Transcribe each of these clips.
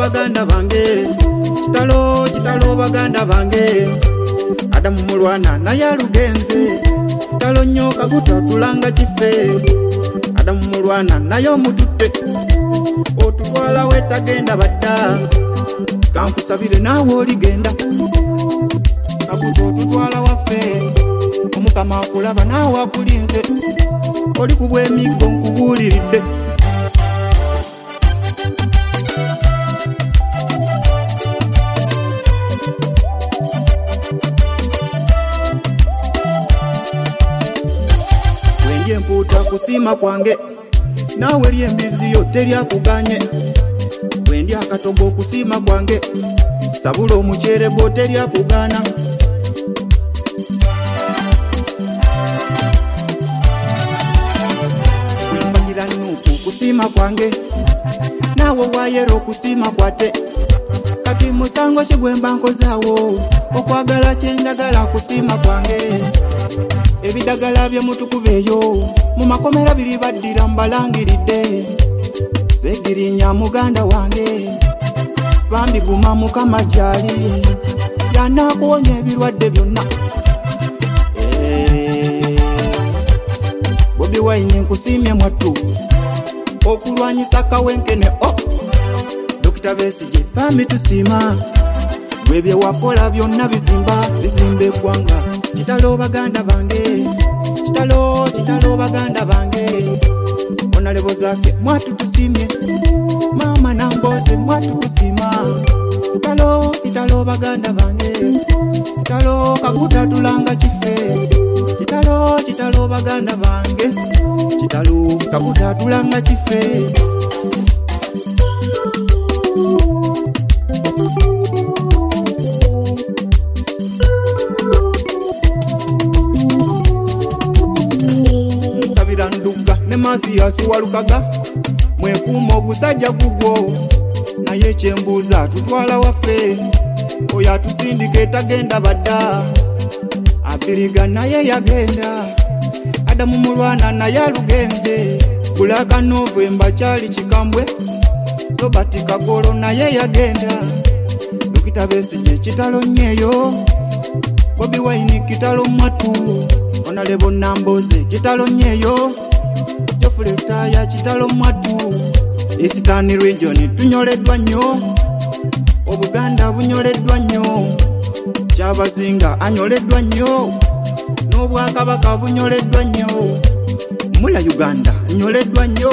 baganda bange, kitalo baganda bange. Adamu mulwana naye alugenze, kitalo nnyo kaguta tulanga kife. Adamu mulwana naye omututte, otutwala wetagenda badda. Kankusabire naawe oligenda, kaguta otutwala waffe. Omukama akulaba naawe akulinze, oli ku bw'emiggo nkubuuliridde. Bwendye mpuuta kusiima kwange, naawe eri embiziyo teryakuganye. Bwendye akatogo okusiima kwange, sabula omuceere gwo teryakugaana. Bwembanyira Nuupu kusiima kwange, naawe wayera okusiima kwate. Kati musango ki gwe mba nkozaawo, okwagala kyenjagala kusiima kwange. Ebidagala bye mutukubeeyo, mu makomera biri baddira mbalangiridde. Segirinya muganda wange, bambiguma Mukama gyali, yanaakuwonya ebirwadde byonna. Bobi Wine nkusiimye mwattu, okulwanyisa kawenkene. Dr. Besigye fambi tusiima, gwe bye wakola byonna bizimba eggwanga. Kitalo baganda bange, kitalo baganda bange. Onalebo zake mwatu tusimye, mama Namboze mwatu kusiima. Kitalo baganda bange, kitalo kaguta tulanga kife. Kitalo baganda bange, kitalo kaguta tulanga kife. Nsabira Nduga ne Mathias Walukaga, mwekuuma ogusajja gugwo. Naye ekyembuuza tutwala waffe, oyo atusindika etagenda badda. Abiriga naye yagenda, Adamu mulwana naye alugenze. Bulaka Novemba kyali kikambwe, Robert Kagolo naye yagenda. Dr. Besigye kitalo nnyeyo, Bobi Wine kitalo mwatu. Onalebo Namboze kitalo nnyeyo, Geoffrey Taya kitalo mwatu. Eastern Region tunyoleddwa nnyo, Obuganda bunyoleddwa nnyo, Kyabazinga anyoleddwa nnyo, n'Obwakabaka bunyoleddwa nnyo, Mula Uganda nyoleddwa nnyo.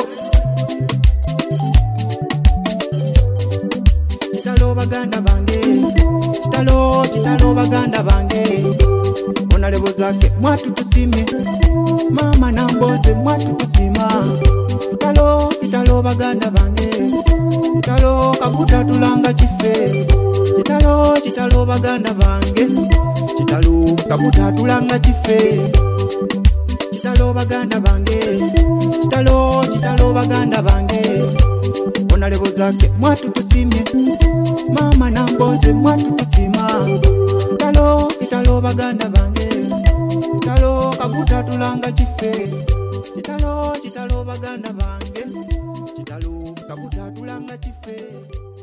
Kitalo baganda bange, kitalo baganda bange. Onalebo zake mwatu tusimye, mama Namboze mwatu kusiima. Kitalo baganda bange, kitalo kaguta tulanga kife. Kitalo baganda bange, kitalo kaguta tulanga kife. Kitalo baganda bange, kitalo baganda bange. Onalebo zake mwatu tusimye, mama Namboze mwatu kusiima. Kitalo baganda bange, kitalo kaguta tulanga kife. Kitalo baganda bange, kitalo kaguta tulanga kife.